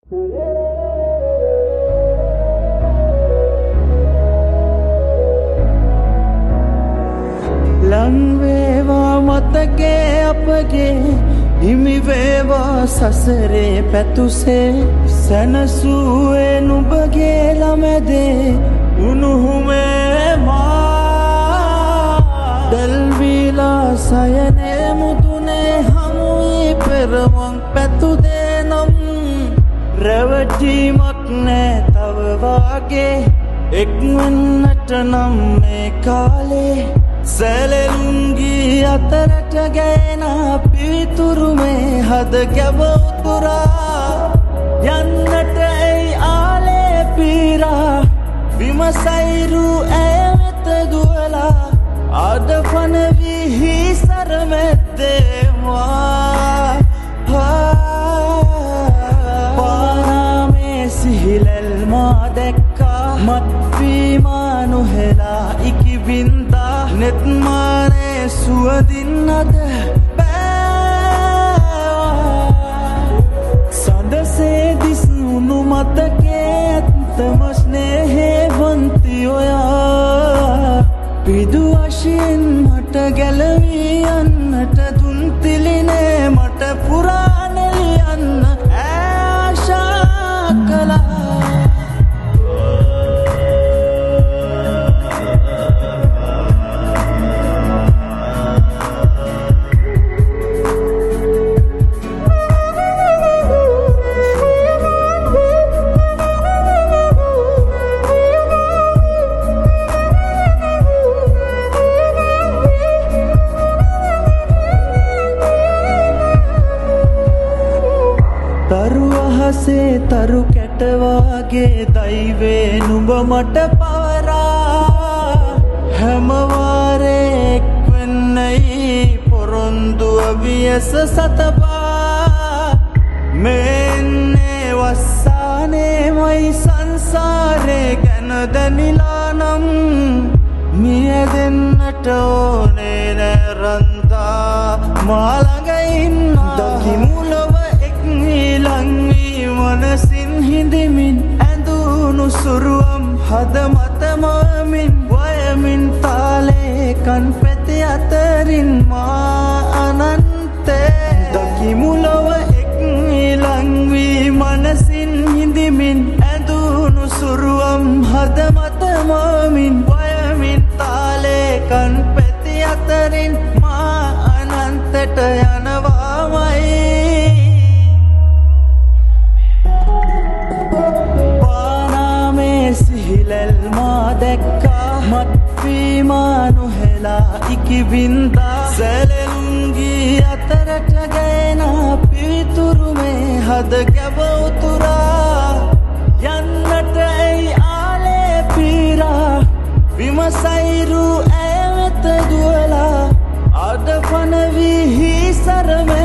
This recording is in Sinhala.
ලංවේවා මතකේ අපගේ හිමි වේවා සසරේ පැතුසේ සැනසුවේ නුඹගේ ළමැදේ උණුහුමේ මා දැල්විලා සයනේ මුදුනේ හමුවී පෙරවන් පැතුදේ නම් රැවටීමක් නෑ තව වාගේ එක්වන්නට නම් මේ කාලේ සැලෙලුන්ගී අතරට ගෑන පිවිතුරු මේ හද කැබ උතුරා යන්නට ඇයි ආලේ පීරා විමසයිරු ඇවෙත දුවලා අද පනවිහි සරමැත්තේවා පාරාමේ සිහිලැල් මා දැක්කා මත්වීමා නොහෙලා ඉකිබින්දා නෙත්මානේ සුවදින් අද පෑවා සඳසේ දිස්නුණු මතකේ ඇත්තම ස්නේහේ වන්ති ඔයා පිදු වශයෙන් මට ගැලවී යන්නට දුන්තිලිනේ මට පුරානෙලියන්න ආශා කළා තරු කැටවාගේ දෛවේ නුඹ මට පවරා හැමවාරේ එක්වෙන්නයි පොරොන්දුව වියස සතපා මෙන්නේ වස්සානේමයි සංසාරේ ගැන දැනිලා නම් මිය දෙන්නට ඕනේ නෑ රන්දා මාළඟ ඉන්න දකිමුලව එක්ලංවී මනසින් හිඳමින් ඇඳුණු සුරුවම් හද මතමමින් වයමින් තාලේ කන් පැති අතරින් මා අනන්තේ දකිමුලව එක්ලංවී මනසින් හිඳමින් ඇඳුණු සුරුවම් හද මතමමින් වයමින් තාලේ කන් පැති අතරින් මා අනන්තට යනවාමයි සිහිලැල් මා දැක්කා මත්වීමා නොහෙලා ඉකිබින්දා සැලෙලුන්ගී අතරට ගෑන පිවිතුරු මේ හද කැබ උතුරා යන්නට ඇයි ආලේ පීරා විමසයිරු ඇවෙත දුවලා අද පනවිහි සරම